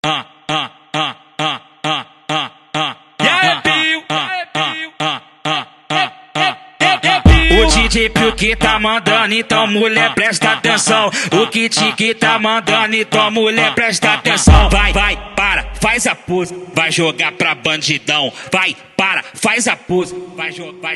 O DJ Pio que tá mandando, então mulher presta atenção. O Kit que tá mandando, então mulher presta atenção. Vai, para, faz a pose, vai jogar pra bandidão. Vai, para, faz a pose, vai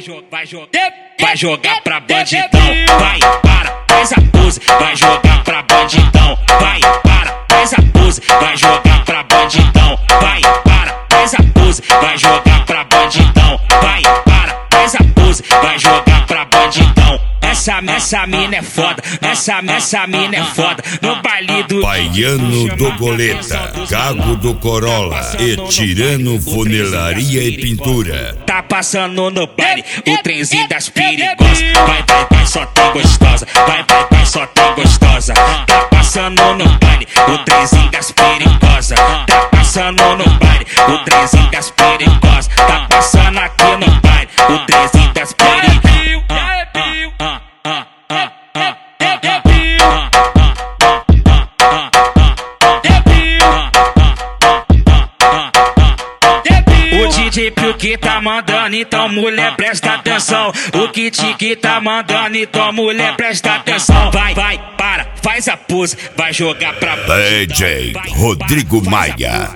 jogar pra bandidão. Vai, para, faz a pose, vai jogar pra bandidão. Vai, para, faz a pose, vai jogar pra bandidão. Vai, para, faz a pose, vai jogar pra bandidão. Vai, para, faz a pose, vai jogar pra bandidão. Essa mina é foda, essa mina é foda. No baile do Baiano do Goleta, Gago do Corolla e Tirano Funelaria e Pintura. Tá passando no baile o trenzinho das perigosas. Vai, só tem gostosa. Vai, só tem gostosa. Tá passando no baile o trenzinho das perigosas. Tá passando no baile o trenzinho das perigosas. Tá passando aqui no baile o trenzinho das perigosas. O DJ Pio que tá mandando, então mulher presta atenção. O Kit que tá mandando, então mulher presta atenção. Vai, para, faz a pose, vai jogar pra DJ Rodrigo Maia.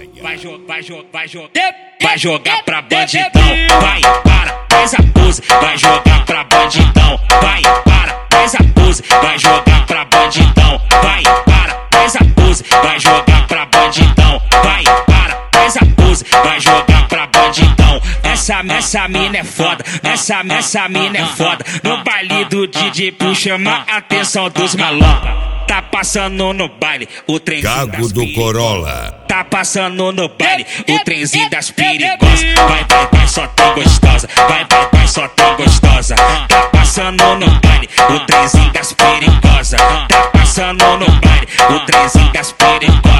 Vai jogar pra bandidão. Vai, para, faz a pose, vai jogar pra bandidão. Vai, para, faz a pose, vai jogar pra bandidão. Vai, para, faz a pose, vai jogar pra bandidão. Vai, para, faz a pose, vai jogar pra bandidão. Essa mina é foda, essa mina é foda. No baile do DJ Pio chama a atenção dos malocas. Tá passando no baile o trenzinho Gago do Corolla. Tá passando no baile o trenzinho das perigosas. Vai, só tem gostosa. Vai, só tem gostosa. Tá passando no baile o trenzinho das perigosas. Tá passando no baile o trenzinho das perigosas.